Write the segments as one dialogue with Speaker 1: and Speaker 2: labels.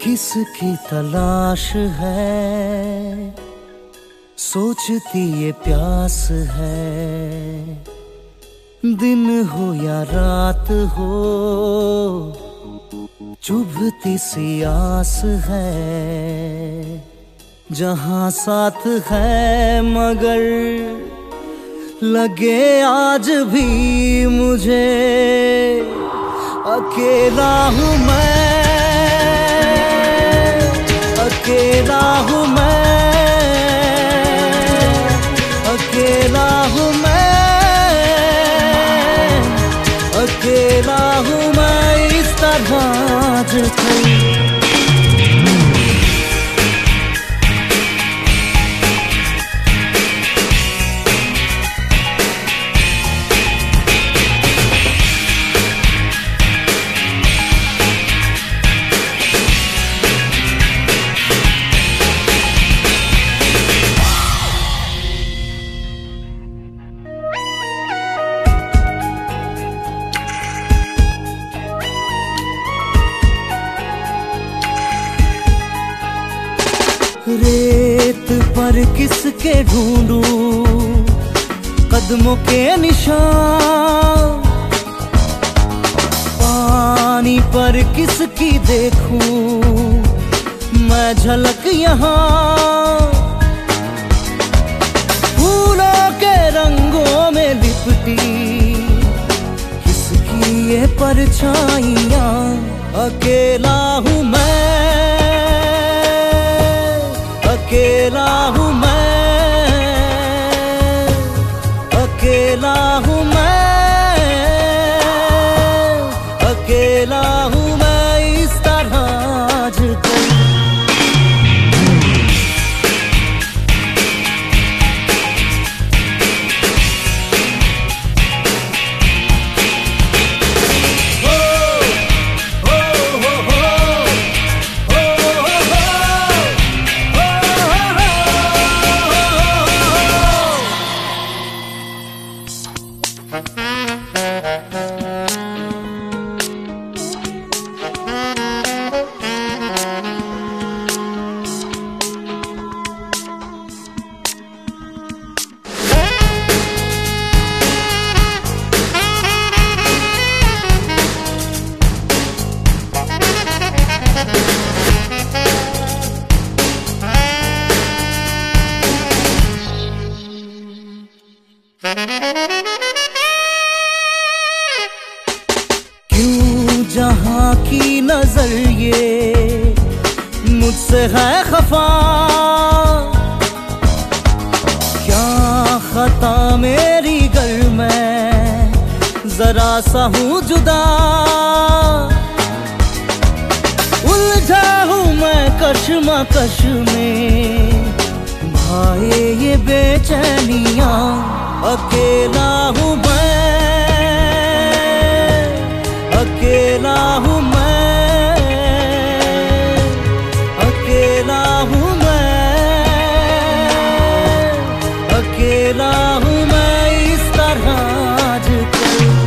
Speaker 1: किसकी तलाश है, सोचती ये प्यास है। दिन हो या रात हो, चुभती सी आस है। जहां साथ है मगर लगे आज भी मुझे अकेला हूँ मैं, अकेला हूँ मैं, अकेला हूँ मैं, अकेला हूँ मैं इस तरह आजकल। रेत पर किसके ढूंढूं कदमों के निशान, पानी पर किसकी देखूं मैं झलक यहाँ। फूलों के रंगों में लिपटी किसकी ये परछाइयाँ। अकेला हूँ मैं, अकेला हूँ मैं, अकेला हूँ मैं, अकेला हूँ मैं इस तरह आजकल। क्यों जहां की नजर ये मुझसे है खफा, क्या खता मेरी गर मैं जरा सा हूँ जुदा। उलझा हूँ मैं कश्मकश में भाए ये बेचैनियाँ। अकेला हूँ मैं, अकेला हूँ मैं, अकेला हूँ मैं, अकेला हूँ मैं इस तरह आजकल।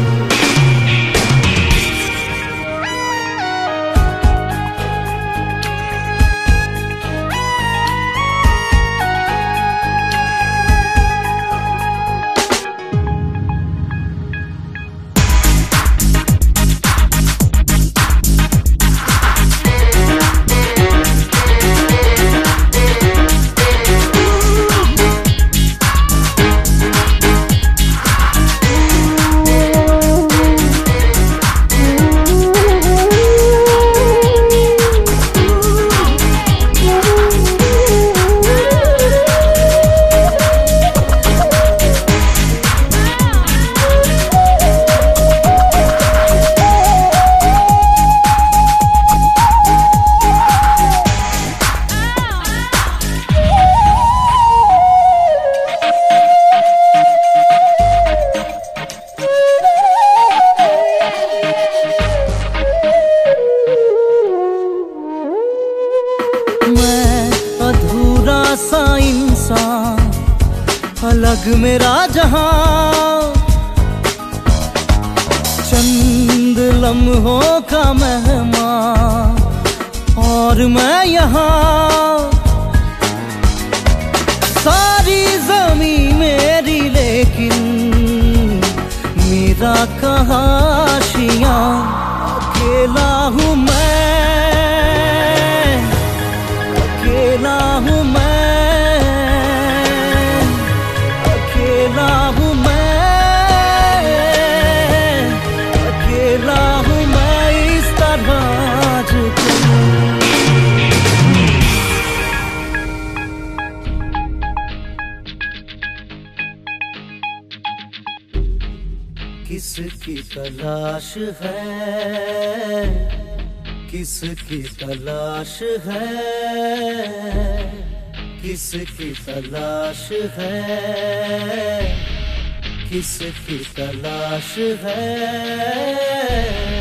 Speaker 1: सा इंसान अलग मेरा जहां, चंद लम्हों का मेहमान और मैं यहाँ, सारी ज़मीं मेरी लेकिन मेरा कहाँ आशियाँ। अकेला हूँ मैं, अकेला हूँ मैं, अकेला हूँ मैं, अकेला हूँ मैं इस तरह आजकल। किसकी तलाश है, किसकी तलाश है, किसकी तलाश है, किसकी तलाश है।